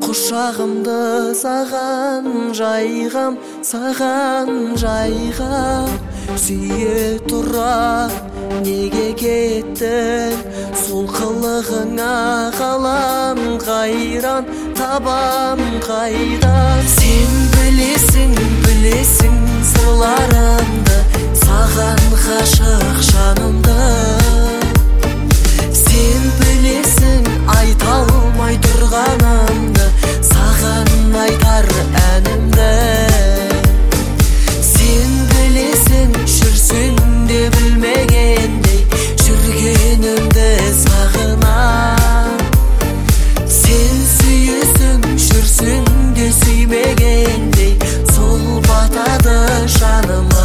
Құшағымды саған жайғам, саған жайғам. Сүйе тұра неге кеттің, сол қылығыңа қалам қайран, табам қайдан. Сен білесің, білесің сырларымды, саған ғашық жанымды. Сен білесің айта алмай тұрғанымды, саған айтар әнімді. Сен білесің жүрсің де білмегендей, жүргенімді сағынам. Сен сүйесің жүрсің де сүймегендей, сол батады жаныма.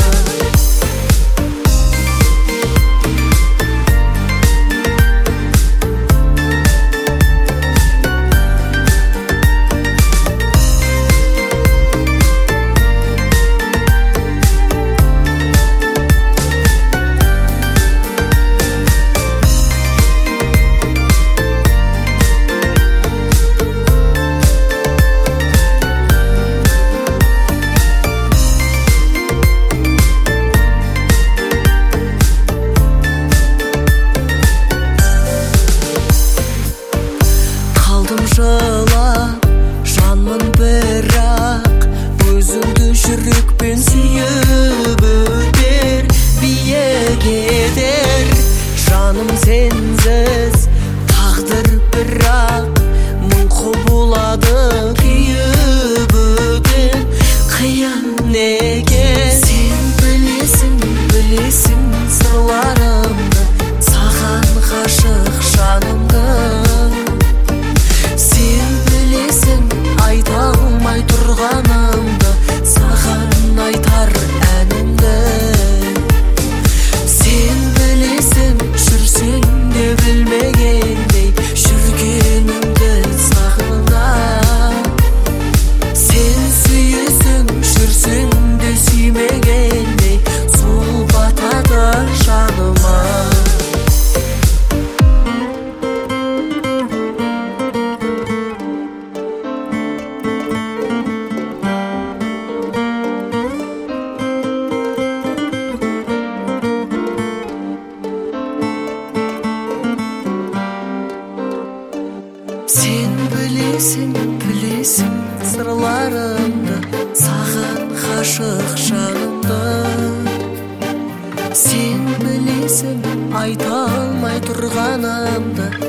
Жылап жанмын бірақ, өзіңді жүрекпен сүйіп өтер, биік етер. Жаным сенсіз тағдыр бірақ, мың құбылады күйіп өтер, қиын екен. Сен білесің, білесің сырларымды, саған ғашық жанымды. Айта алмай тұрғанымды, саған айтар әнімді. Сен білесің жүрсең де білмегендей, жүргенімді сағынам. Сен сүйесің жүрсең де сүймегендей, сол батады жаныма. Сен білесің, білесің сырларымды, саған ғашық жанымды. Сен білесің айта алмай тұрғанымды,